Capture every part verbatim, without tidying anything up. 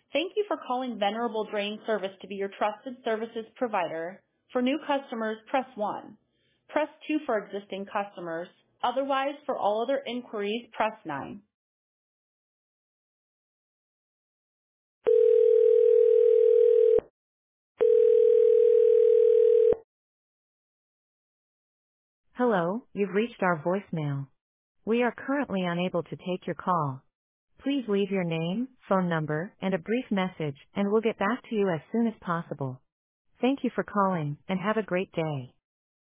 Thank you for calling Venerable Drain Service to be your trusted services provider. For new customers, press one. Press two for existing customers. Otherwise, for all other inquiries, press nine. Hello, you've reached our voicemail. We are currently unable to take your call. Please leave your name, phone number, and a brief message, and we'll get back to you as soon as possible. Thank you for calling, and have a great day.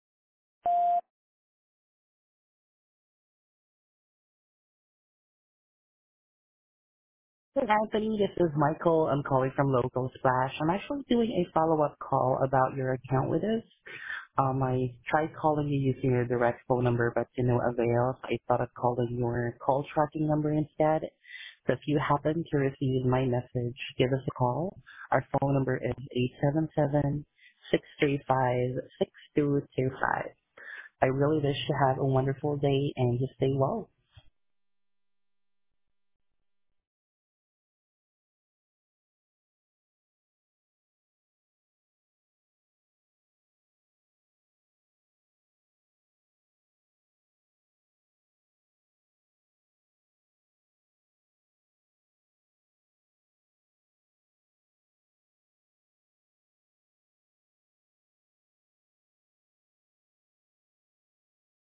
Hey, Anthony, this is Michael. I'm calling from Local Splash. I'm actually doing a follow-up call about your account with us. Um, I tried calling you using your direct phone number, but to no avail. So I thought of calling your call tracking number instead. So if you happen to receive my message, give us a call. Our phone number is eight seven seven, six three five, six two two five. I really wish you have a wonderful day and just stay well.